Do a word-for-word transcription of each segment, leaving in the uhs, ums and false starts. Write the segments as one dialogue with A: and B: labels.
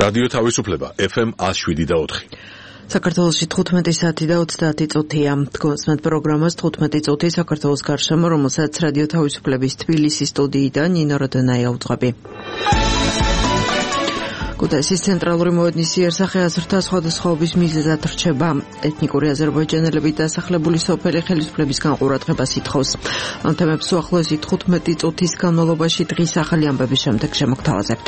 A: რადიო თავისუფლება ეფ ემ one oh seven და four.
B: საქართველოში თხუთმეტი საათი და ოცდაათი წუთია. გონსმენთ პროგრამას თხუთმეტი წუთი საქართველოს გარშემო, რომელსაც რადიო თავისუფლების თბილისის სტუდიიდან ნინო როდანაია უძღვები. ქუთაისის ცენტრალური მოედნის იერსახე აზრთა სხვადასხვაობის მიზეზად რჩება. ეთნიკური აზერბაიჯანელები დასახლებული სოფელი ხელისუფლებისგან ყურადღებას ითხოვს. ამ თემებს უახლოესი თხუთმეტი წუთის განმავლობაში დღის ახალი ამბების შემდეგ შემოგთავაზებთ.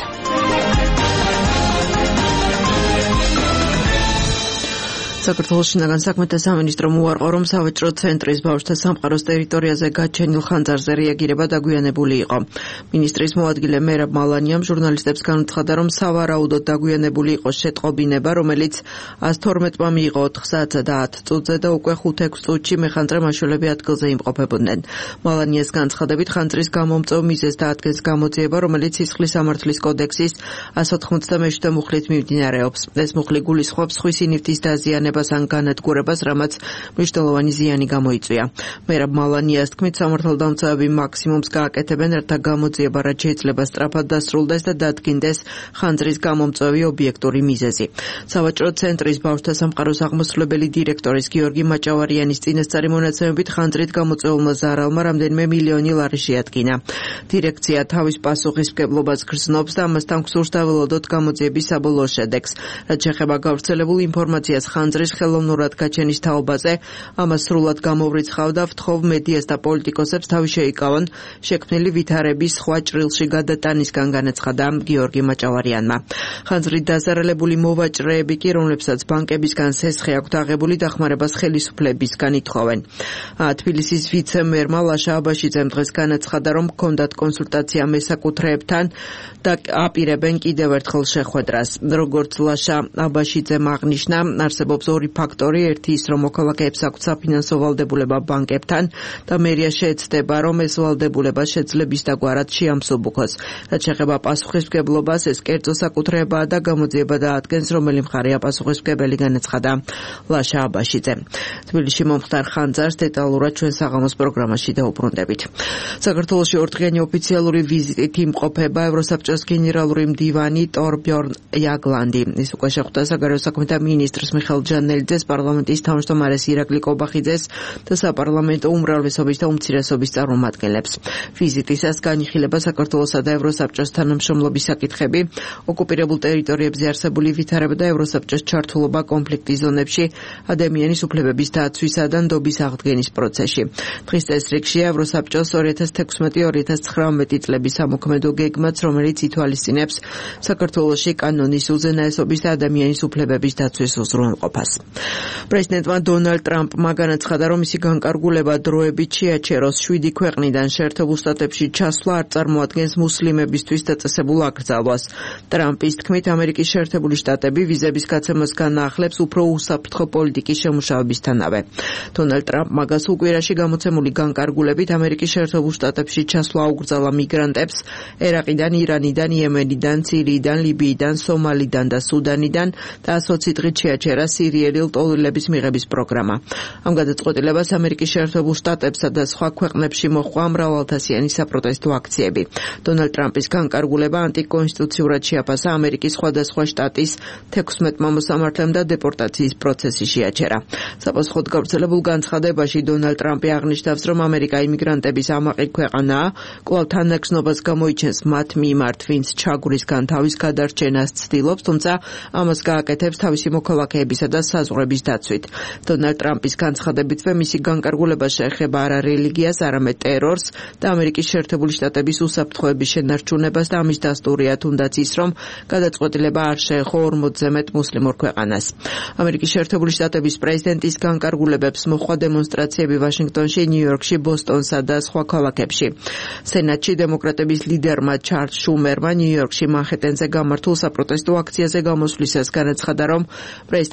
B: საქართველოს შინაგან საქმეთა სამინისტრომ უარყო, რომ სავაჭრო ცენტრის ბავშვთა სამყაროს ტერიტორიაზე გაჩენილ ხანძარზე რეაგირება დაგვიანებული იყო. მინისტრის მოადგილე მერაბ მალანიამ ჟურნალისტებს განუცხადა, რომ სავარაუდოდ დაგვიანებული იყო შეტყობინება, რომელიც one twelve-მა მიიღო ოთხ საათსა და ათ წუთზე და უკვე ხუთ ექვს წუთში მეხანძრე მაშველები ადგილზე იმყოფებოდნენ. მალანიას განცხადებით, ხანძრის გამომწვევ მიზეზს დაადგენს გამოძიება, რომელიც სისხლის სამართლის კოდექსის one ninety-seven მუხლით მიმდინარეობს. ეს მუხლი გულისხმობს სხვისი ნივთის დაზიანებას ან განადგურებას, რამაც მნიშვნელოვანი ზიანი გამოიწვია. მერაბ მალანიას თქმით, სამართალდამცავები მაქსიმუმს გააკეთებენ, რათა გამოძიება რაც შეიძლება სწრაფად დასრულდეს და დადგინდეს ხანძრის გამომწვევი ობიექტური მიზეზი. სავაჭრო ცენტრის ბავშვთა სამყაროს აღმასრულებელი დირექტორის გიორგი მაჭავარიანის წინასწარი მონაცემებით ხანძრით გამოწვეულმა ზარალმა რამდენიმე მილიონი ლარი შეადგინა. დირექცია თავის პასუხისმგებლობას გრძნობს და ამასთან გსურს დაველოდოთ გამოძიების საბოლოო შედეგს. რაც შეეხება გავრცელებულ ინფორმაციას ხანძრის ხელოვნურად გაჩენის თაობაზე, ამას სრულად გამოვრიცხავ და ვთხოვ მედიას და პოლიტიკოსებს თავი შეიკავონ შექმნილი ვითარების სხვა ჭრილში გადატანისგან, განაცხადა გიორგი მაჭავარიანმა. ხანძრით დაზარალებული მოვაჭრეები კი, რომლებსაც ბანკებისგან სესხი აქვთ აღებული, დახმარებას ხელისუფლებისგან ითხოვენ. თბილისის ვიცე-მერმა ლაშა აბაშიძემ დღეს განაცხადა, რომ ჰქონდათ კონსულტაცია მესაკუთრეებთან და აპირებენ კიდევ ერთხელ შეხვედრას. როგორც ლაშა აბაშიძემ აღნიშნა, არსებობს ორი ფაქტორი, ერთი ის, რომ მოქალაქეებს აქვთ საფინანსო ვალდებულება ბანკებთან და მერია შეეცდება, რომ ეს ვალდებულება შეძლებს დაგვარად შეამსუბუქოს. რაც შეეხება პასუხისმგებლობას, ეს კერძო საკუთრებაა და გამოძიება დაადგენს, რომელი მხარეა პასუხისმგებელი, განაცხადა ლაშა აბაშიძე. თბილისში მომხდარ ხანძარს დეტალურად ჩვენ საღამოს პროგრამაში დაუბრუნდებით. საქართველოში ორდღიანი ოფიციალური ვიზიტით იმყოფება ევროსაბჭოს გენერალური მდივანი ტორბjörn jagland. ის უკვე შეხვდა საგარეო საქმეთა მინისტრს მიხეილ ჯანელიძეს, პარლამენტის თავმჯდომარეს ირაკლი კობახიძეს და საპარლამენტო უმრავლესობის და უმცირესობის წარმომადგენლებს. ვიზიტისას განიხილება საქართველოსა და ევროსაბჭოს თანამშრომლობის საკითხები, ოკუპირებულ ტერიტორიებზე არსებული ვითარება და ევროსაბჭოს ჩართულობა კონფლიქტის ზონებში, ადამიანის უფლებების დაცვისა და ნდობის აღდგენის პროცესში. დღის წესრიგშია ევროსაბჭოს two thousand sixteen two thousand nineteen წლების სამოქმედო გეგმაც, რომელიც ითვალისწინებს საქართველოში კანონის უზენაესობის და ადამიანის უფლებების დაცვის უზრუნველყოფას. პრეზიდენტმა დონალდ ტრამპმა განაცხადა, რომ მისი განკარგულება დროებით შეაჩეროს შვიდი ქვეყნიდან შეერთებულ შტატებში ჩასვლა არ წარმოადგენს მუსლიმებისთვის დაწესებულ აკრძალვას. ტრამპის თქმით, ამერიკის შეერთებული შტატები ვიზების გაცემას განაახლებს უფრო უსაფრთხო პოლიტიკის შემუშავებისთანავე. დონალდ ტრამპმა გასულ კვირაში გამოცემული განკარგულებით ამერიკის შეერთებულ შტატებში ჩასვლა აუკრძალა მიგრანტებს ერაყიდან, ირანიდან, იემენიდან, სირიიდან, ლიბიიდან, სომალიდან და სუდანიდან და ოცი დღით შეაჩერა სირიელი ლტოლვილების მიღების პროგრამა. ამ გადაწყვეტილებას ამერიკის შეერთებულ შტატებსა და სხვა ქვეყნებში მოჰყვა მრავალათასიანი საპროტესტო აქციები. დონალდ ტრამპის განკარგულება ანტიკონსტიტუციურად შეაფასა ამერიკის სხვადასხვა შტატის თექვსმეტ მოსამართლემ და დეპორტაციის პროცესი შეაჩერა. საპასუხოდ გავრცელებულ განცხადებაში დონალდ ტრამპი აღნიშნავს, რომ ამერიკა იმიგრანტების ამაყი ქვეყანაა, კვლავ თანაგრძნობას გამოიჩენს მათ მიმართ, ვინც ჩაგვრისგან თავის გადარჩენას ცდილობს, თუმცა ამას გააკეთებს თავისი მოქალაქეებისა და საზღვრების დაცვით. დონალდ ტრამპის განცხადებითვე მისი განკარგულება შეეხება არა რელიგიას, არამედ ტერორს და ამერიკის შეერთებული შტატების უსაფრთხოების შენარჩუნებას და ამის დასტურია თუნდაც ის, რომ გადაწყვეტილება არ შეეხო ორმოცზე მეტ მუსლიმურ ქვეყანას. ამერიკის შეერთებული შტატების პრეზიდენტის განკარგულებებს მოჰყვა დემონსტრაციები ვაშინგტონში, ნიუ-იორკში, ბოსტონსა და სხვა ქალაქებში. სენატში დემოკრატების ლიდერმა ჩარლზ შუმერმა ნიუ-იორკში მანჰეტენზე გამართულ საპროტესტო აქციაზე გამოსვლისას განაცხადა, რომ პრეზიდენტის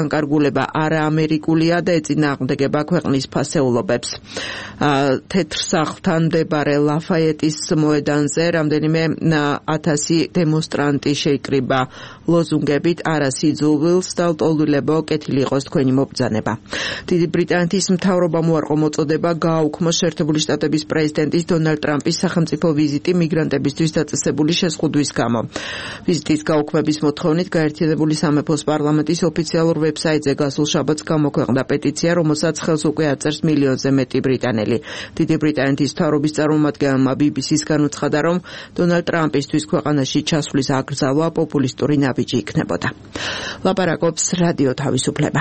B: განკარგულება არაამერიკულია და ეწინააღმდეგება ქვეყნის ფასეულობებს. თეთრ სახლთან მდებარე ლაფაეტის მოედანზე რამდენიმე ათასი დემონსტრანტი შეიკრიბა ლოზუნგებით არა სიძულვილს და ლტოლვილებო კეთილი იყოს თქვენი მობრძანება. დიდი ბრიტანეთის მთავრობამ უარყო მოწოდება გააუქმოს შეერთებული შტატების პრეზიდენტის დონალდ ტრამპის სახელმწიფო ვიზიტი მიგრანტებისთვის დაწესებული შეზღუდვის გამო. ვიზიტის გაუქმების მოთხოვნით გაერთიანებული სამეფოს პარლამენტის ოფიციალურ ვებსაიტზე გასულ შაბათს გამოქვეყნდა პეტიცია, რომელსაც ხელს უკვე აწერს მილიონზე მეტი ბრიტანელი. დიდი ბრიტანეთის მთავრობის წარმომადგენელმა ბი ბი სი-სგან უცხადა, რომ დონალდ ტრამპისთვის ქვეყანაში ჩასვლის აკრძალვა პოპულისტური ნაბიჯი იქნებოდა. ლაპარაკობს რადიო თავისუფლება.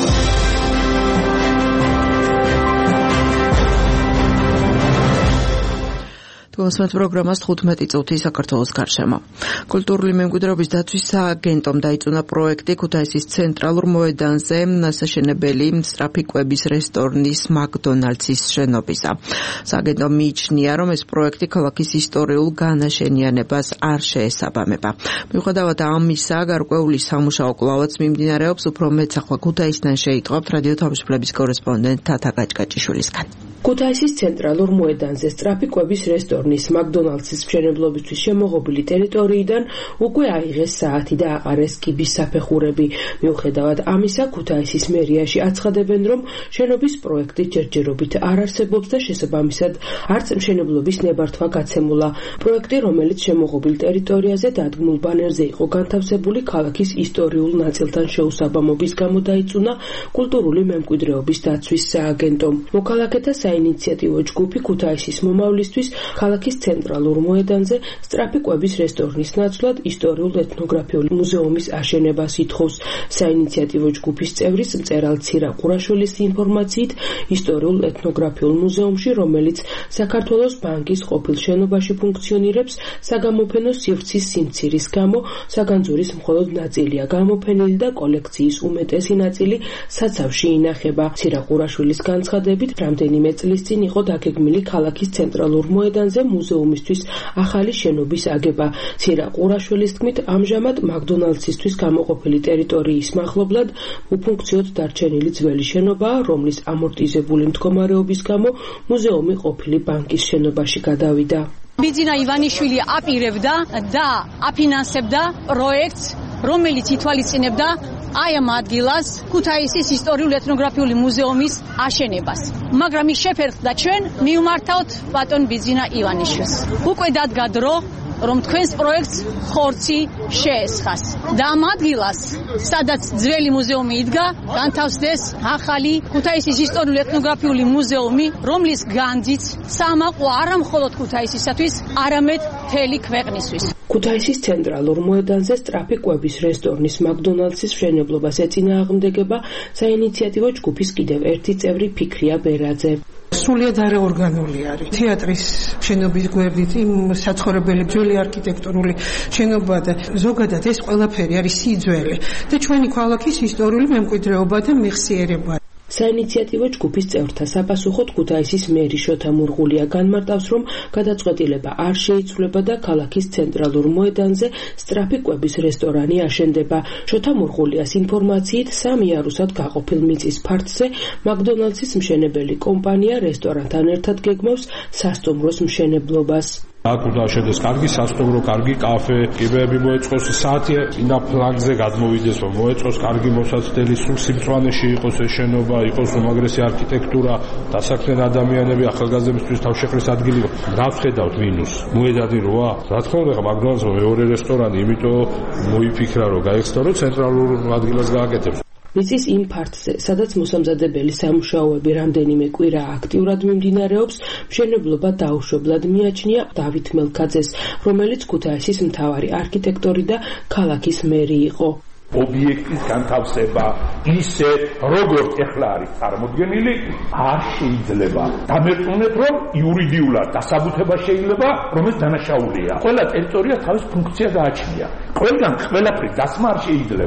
B: მოსმენთ პროგრამას თხუთმეტი წუთი საქართველოს გარშემო. კულტურული მემკვიდრეობის დაცვის სააგენტომ დაიწუნა პროექტი ქუთაისის ცენტრალურ მოედანზე სასაშენებელი სწრაფი კვების რესტორნის მაკდონალდსის შენობისა. სააგენტომ მიიჩნია, რომ ეს პროექტი ქალაქის ისტორიულ განაშენიანებას არ შეესაბამება. მიუხედავად ამისა, გარკვეული სამუშაო კვლავაც მიმდინარეობს. უფრო მეტს ახლა ქუთაისიდან შეიტყობთ რადიო თავისუფლების კორესპონდენტ თათა გაჭკაჭიშვილისგან.
C: ქუთაისის ცენტრალურ მოედანზე სწრაფი კვების რესტორნის მაკდონალდსის მშენებლობისთვის შემოღობილი ტერიტორიიდან უკვე აიღეს საათი და აყარეს კიბის საფეხურები. მიუხედავად ამისა, ქუთაისის მერიაში აცხადებენ, რომ შენობის პროექტი ჯერჯერობით არ არსებობს და შესაბამისად არც მშენებლობის ნებართვა გაცემულა. პროექტი, რომელიც შემოღობილ ტერიტორიაზე დადგმულ ბანერზე იყო განთავსებული, ქალაქის ისტორიულ ნაწილთან შეუსაბამობის გამო დაიწუნა კულტურული მემკვიდრეობის დაცვის სააგენტომ. მოქალაქეთა საინიციატივო ჯგუფი ქუთაისის მომავლისთვის ქალაქის ცენტრალურ მოედანზე სწრაფი კვების რესტორნის ნაცვლად ისტორიულ ეთნოგრაფიული მუზეუმის აშენებას ითხოვს. საინიციატივო ჯგუფის წევრის მწერალ ცირა ყურაშვილის ინფორმაციით, ისტორიულ ეთნოგრაფიულ მუზეუმში, რომელიც საქართველოს ბანკის ყოფილ შენობაში ფუნქციონირებს, საგამოფენო სივრცის სიმცირის გამო საგანძურის მხოლოდ ნაწილია გამოფენილი და კოლექციის უმეტესი ნაწილი საცავში ინახება. ცირა ყურაშვილის განცხადებით, რამდენიმე წლის წინ იყო დაგეგმილი ქალაქის ცენტრალურ მოედანზე მუზეუმისთვის ახალი შენობის აგება. ცირა ყურაშვილის თქმით, ამჟამად მაკდონალდსისთვის გამოყოფილი ტერიტორიის მახლობლად უფუნქციოდ დარჩენილი ძველი შენობაა, რომლის ამორტიზებული მდგომარეობის გამო მუზეუმი ყოფილი ბანკის შენობაში გადავიდა.
D: ბიძინა ივანიშვილი აპირებდა და აფინანსებდა პროექტს, რომელიც ითვალისწინებდა აი ამ ადგილას ქუთაისის ისტორიულ ეთნოგრაფიული მუზეუმის აშენებას. მაგრამ ის შეფერხდა ჩვენ მივმართავთ ბატონ ბიძინა ივანიშვილს. უკვე დადგა დრო, რომ თქვენს პროექტს ხორცი შეესხას. და ამ ადგილას, სადაც ძველი მუზეუმი იდგა, განთავსდეს ახალი ქუთაისის ისტორიულ ეთნოგრაფიული მუზეუმი, რომლის განძიც სამაყო არა მხოლოდ ქუთაისისათვის, არამედ მთელი ქვეყნისთვის.
C: ქუთაისის ცენტრალურ მოედანზე სწრაფი კვების რესტორნის მაკდონალდსის მშენებლობას ეწინააღმდეგება საინიციატივო ჯგუფის კიდევ ერთი წევრი ფიქრია ბერაძე.
E: სრულიად არაორგანული არის. თეატრის შენობის გვერდით იმ საცხოვრებელი ძველი არქიტექტურული შენობა და ზოგადად ეს ყველაფერი არის სიძველი და ჩვენი ქალაქის ისტორიული მემკვიდრეობა და მეხსიერება.
C: საინიციატივო ჯგუფის წევრთა საფასუხოდ ქუთაისის მერი შოთა მურღულია განმარტავს, რომ გადაწყვეტილება არ შეიცვლება და ქალაქის ცენტრალურ მოედანზე სწრაფი კვების რესტორანი აშენდება. შოთა მურღულიას ინფორმაციით, სამი იარუსად გაყოფილ მიწის ფართზე მაკდონალდსის მშენებელი კომპანია რესტორანთან ერთად გეგმავს სასტუმროს მშენებლობას.
F: აქ უნდა შედეს კარგი სასტუმრო, კარგი კაფე, კიბეები მოეწყოს, საათი ინა ფლანგზე გადმოვიდეს, რომ მოეწყოს კარგი მოსაცდელი, სულ სიმწვანეში იყოს ეს შენობა, იყოს უმაგრესი არქიტექტურა, დასაქმდნენ ადამიანები, ახალგაზრდებისთვის თავშეყრის ადგილი. დავხედავთ მინუს. მოედანი როა? რა თქმა უნდა, მაკდონალდს მეორე რესტორანი, იმიტომ მოიფიქრა, რომ გაიხსნა, რომ ცენტრალურ ადგილას გააკეთებს.
C: მიწის იმ ფართზე, სადაც მოსამზადებელი სამუშაოები რამდენიმე კვირა აქტიურად მიმდინარეობს, მშენებლობა დაუშვებლად მიაჩნია დავით მელქაძეს, რომელიც ქუთაისის მთავარი არქიტექტორი და ქალაქის მერი იყო.
G: ობიექტის განთავსება ისე როგორც ეხლა არის წარმოდგენილი არ შეიძლება. დამერწმუნეთ, რომ იურიდიულად დასაბუთება შეიძლება, რომელიც დანაშაულია. ყველა ტერიტორია თავის ფუნქცია გააჩნია. ყველგან ყველაფრის დასმა არ შეიძლება.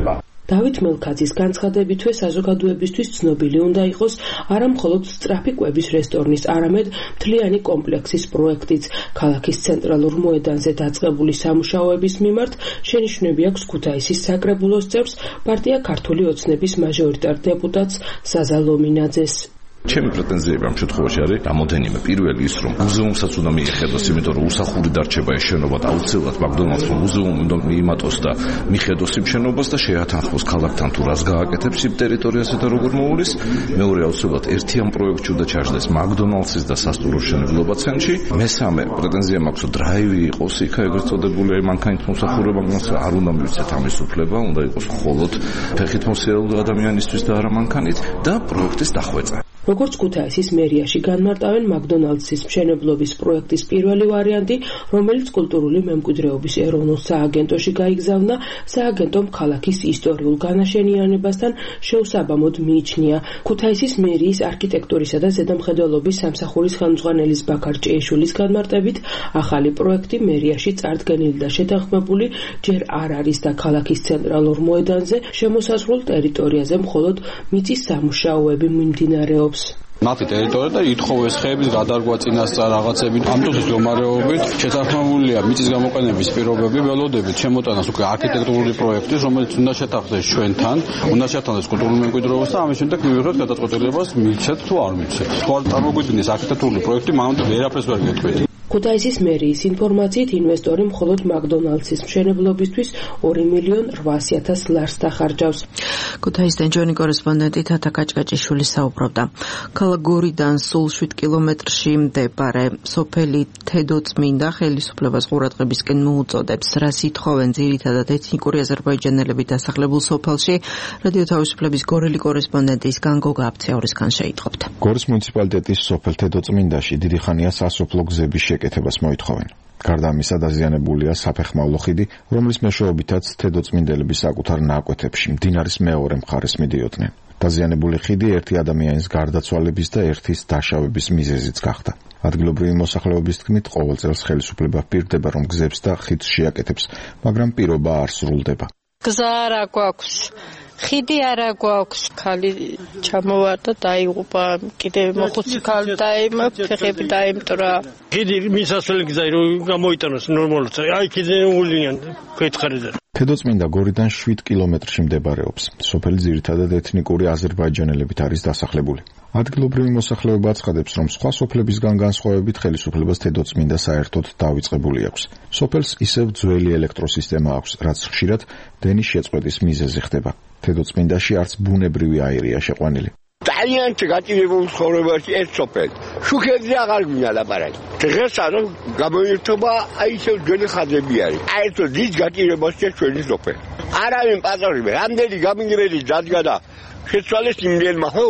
C: დავით მელქაძის განცხადებითვე საზოგადოებისთვის ცნობილი უნდა იყოს არა მხოლოდ სწრაფი კვების რესტორნის, არამედ მთლიანი კომპლექსის პროექტიც. ქალაქის ცენტრალურ მოედანზე დაწყებული სამუშაოების მიმართ შენიშვნები აქვს ქუთაისის საკრებულოს წევრს, პარტია ქართული ოცნების მაჟორიტარ დეპუტატს საზა ლომინაძეს.
H: ჩემი პრეტენზიები ამ შემთხვევაში არის რამოდენიმე. პირველი ის, რომ მუზეუმსაც უნდა მიეხედოს, იმიტომ რომ უსახური დარჩება ეს შენობა და აუცილებლად მაკდონალდსმა მუზეუმი უნდა მიიმატოს და მიხედოს იმ შენობას და შეათანხმოს ქალაქთან თუ რას გააკეთებს იმ ტერიტორიაზე და როგორ მოულის. მეორე, აუცილებლად ერთიან პროექტში უნდა ჩაჯდეს მაკდონალდსის და სასტუმრო მშენებლობა ცენტრში. მესამე პრეტენზია მაქვს, რომ დრაივი იყოს იქ ეგრეთ წოდებული მანქანით მოსახურება, მას არ უნდა მივცეთ ამის უფლება, უნდა იყოს მხოლოდ ფეხით მოსიარულე ადამიანისთვის და არა მანქანით და პროექტის დახვეწა.
C: როგორც ქუთაისის მერიაში განმარტავენ მაკდონალდსის მშენებლობის პროექტის პირველი ვარიანტი, რომელიც კულტურული მემკვიდრეობის ეროვნულ სააგენტოში გაიგზავნა, სააგენტომ ქალაქის ისტორიულ განაშენიანებასთან შეუსაბამოდ მიიჩნია. ქუთაისის მერიის არქიტექტურისა და ზედამხედველობის სამსახურის ხელმძღვანელის ბაქარ ჭეიშვილის განმარტებით, ახალი პროექტი მერიაში წარდგენილი და შეთანხმებული ჯერ არ არის და ქალაქის ცენტრალურ მოედანზე შემოსაზღვრულ ტერიტორიაზე მხოლოდ მიწის სამუშაოები მიმდინარეობს.
I: მათი ტერიტორია და ითხოვეს ხეების გადარგვა წინასწარ რაღაცები. ამ დროის მდგომარეობით შეთანხმებულია მიწის გამოყენების პირობები, ველოდებით შემოტანას უკვე არქიტექტურული პროექტი, რომელიც უნდა შეთანხმდეს ჩვენთან, უნდა შეთანხმდეს კულტურული მემკვიდრეობას და ამის შემდეგ მივიღოთ გადაწყვეტილებას მიცეთ თუ არ მიცეთ. თუ არ წარმოგვიდგენს არქიტექტურული პროექტი, მანამდე ვერაფერს ვერ გეტყვით.
C: ქუთაისის მერიის ინფორმაციით ინვესტორი მხოლოდ მაკდონალდსის მშენებლობისთვის ორი მილიონი რვაასი ათას ლარს დახარჯავს.
B: ქუთაისიდან ჩვენი კორესპონდენტი თათა კაჭკაჭიშვილი საუბრობდა. ქალაქ გორიდან სულ შვიდ კილომეტრში მდებარე სოფელი თედოწმინდა ხელისუფლებას ყურადღებისკენ მოუწოდებს. რას ითხოვენ ძირითადად ეთნიკური აზერბაიჯანელები დასახლებულ სოფელში? რადიო თავისუფლების გორელი კორესპონდენტისგან გოგა აფცეორისგან შეიტყობთ.
J: გორის მუნიციპალიტეტის სოფელ თედოწმინდაში დიდი ხანია სასოფლო გზების შეკეთებას მოითხოვენ. გარდა ამისა დაზიანებულია საფეხმავლო ხიდი, რომლის მეშვეობითაც თედოწმინდელები საკუთარ ნაკვეთებში მდინარის მეორე მხარეს მიდიოდნენ. დაზიანებული ხიდი ერთი ადამიანის გარდაცვალების და ერთის დაშავების მიზეზიც გახდა. ადგილობრივი მოსახლეობის თქმით, ყოველ წელს ხელისუფლება პირდება, რომ გზებს და ხიდს შეაკეთებს, მაგრამ პირობა არ სრულდება.
K: გზა არა გვაქვს. ხიდი არა გვაქვს. ხალი ჩამოვარდა, დაიღუპა, კიდევ მოხუცი ხალი დაიმო, ფეხები დაიმტრა.
L: ხიდი მისასვლელი გზა რომ გამოიტანოს ნორმალურად. აი ქიზეულიან ქეთქარიდან.
J: თედოწმინდა გორიდან შვიდ კილომეტრში მდებარეობს. სოფელი ძირითადად ეთნიკური აზერბაიჯანელებით არის დასახლებული. ადგილობრივი მოსახლეობა აცხადებს, რომ სხვა სოფლებისგან განსხვავებით ხელისუფლებას თედოწმინდა საერთოდ დავიწყებული აქვს. სოფელს ისევ ძველი ელექტროსისტემა აქვს, რაც ხშირად დენის შეწყვეტის მიზეზი ხდება. თედოწმინდაში არც ბუნებრივი აირია შეყვანილი.
M: ძალიან გაწირებულ ცხოვრებაში ეს სოფელი. შუქებზე აღარ გვინდა ლაპარაკი. დღეს ანუ გამოირთობა აი ისევ ძველი ხაზები არის. აი ეს დიდ გაწირებაშია ჩვენი სოფელი. არავინ პატრონი, რამდენი გამიგრელი დადგა და შეცვალეს იმდენმა ხო?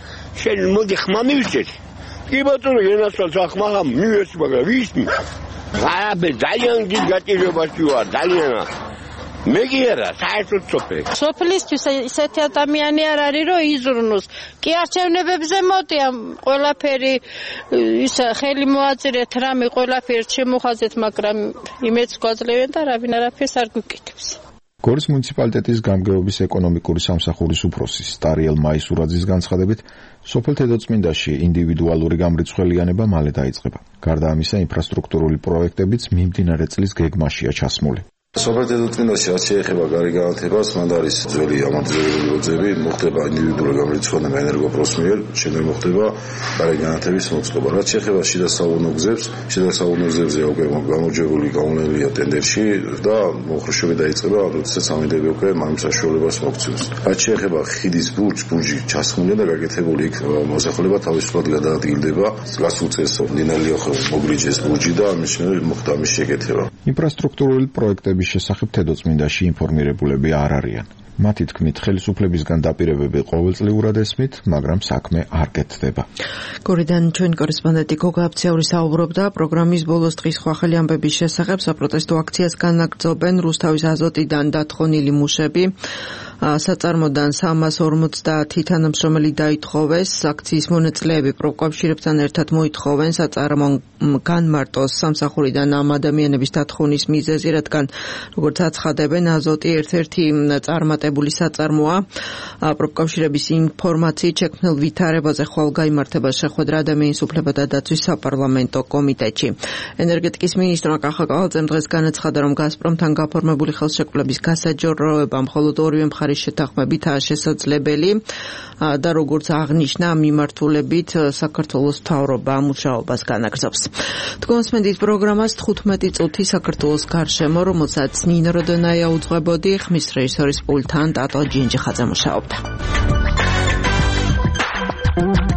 M: შენ მოდი ხმა მივიცეთ. კი ბატონო, ენასთან ხმა მივეცი, მაგრამ ვის მი? არაბე ძალიან დიდ გაწირებაში ვარ, ძალიან. მე კი არა, საერთოდ სოფელი.
K: სოფლისთვის ისეთი ადამიანი არ არის, რომ იზრუნოს. კი არჩევნებებზე მოდია, ყველაფერი ის ხელი მოაწირეთ, რამე ყველაფერი შემოხაზეთ, მაგრამ იმედს გვაძლევენ და რავინ არაფერს არ გვიკეთებს.
J: გორის მუნიციპალიტეტის გამგეობის ეკონომიკური სამსახურის უფროსი სტარიელ მაისურაძის განცხადებით, სოფელ თედოწმინდაში ინდივიდუალური გამრიცხველიანება მალე დაიწყება. გარდა ამისა, ინფრასტრუქტურული პროექტებიც მიმდინარე წლის გეგმაშია ჩასმული.
N: სოფელ თედოწმინდაში რაც შეეხება გარი განათებას, მანდ არის ძველი ამონტაჟებული ლოძები, მოხდება ინდივიდუალური გამრიცხველება ენერგოპროს მიერ, შემდეგ მოხდება გარი განათების მოწყობა. რაც შეეხება შიდა საუნო გზებს, შიდა საუნო გზებზე უკვე გამარჯვებული გაუნელია ტენდერში და მოხრეშები დაიწყება, როდესაც ამინდები უკვე ამ საშუალებას მოგცემს. რაც შეეხება ხიდის ბურჯს, ბურჯი ჩასხმულია და გაკეთებული იქ მოსახლეობა თავისუფლად გადაადგილდება. გასულ წელს დინალია მოგრიჯეს ბურჯი და ამის შემდეგ მოხდა ამის შეკეთება.
J: ინფრასტრუქტურული პროექტები შესახებ თედოწმინდაში ინფორმირებულები არ არიან. მათი თქმით, ხელისუფლებისგან დაპირებები ყოველწლიურად ესმით, მაგრამ საქმე არ კეთდება.
B: გორიდან ჩვენი კორესპონდენტი გოგა აფცეური საუბრობდა პროგრამის ბოლოს დღის ხვალ ამბების შესახებ. საპროტესტო აქციას განაგრძობენ რუსთავის აზოტიდან დათხოვნილი მუშები. საწარმოდან სამას ორმოცდაათი თანამშრომელი დაითხოვეს. აქციის მონაწილეები პროფკავშირებთან ერთად მოითხოვენ საწარმო განმარტოს სამსახურიდან ამ ადამიანების დათხოვნის მიზეზი, რადგან როგორც აცხადებენ, აზოტი ერთ-ერთი წარმატებული საწარმოა. პროფკავშირების ინფორმაციით შექმნილ ვითარებაზე ხვალ გაიმართება შეხვედრა ადამიანის უფლებათა დაცვის საპარლამენტო კომიტეტში. ენერგეტიკის მინისტრმა კახა კავალძემ დღეს განაცხადა, რომ გაზპრომთან გაფორმებული ხელშეკრულების გასაჯროება მხოლოდ ორივე მხარის შეთანხმებითაა შესაძლებელი და როგორც აღნიშნა, მიმართულებით საქართველოს მთავრობა მუშაობას განაგრძობს. თქვენსმენდით პროგრამას თხუთმეტი წუთი საქართველოს გარშემო, რომელსაც ნინო როდონაია უძღვებოდი, ხმის რეჟისორის პულტთან ტატო ჯინჯიხაძე მუშაობდა.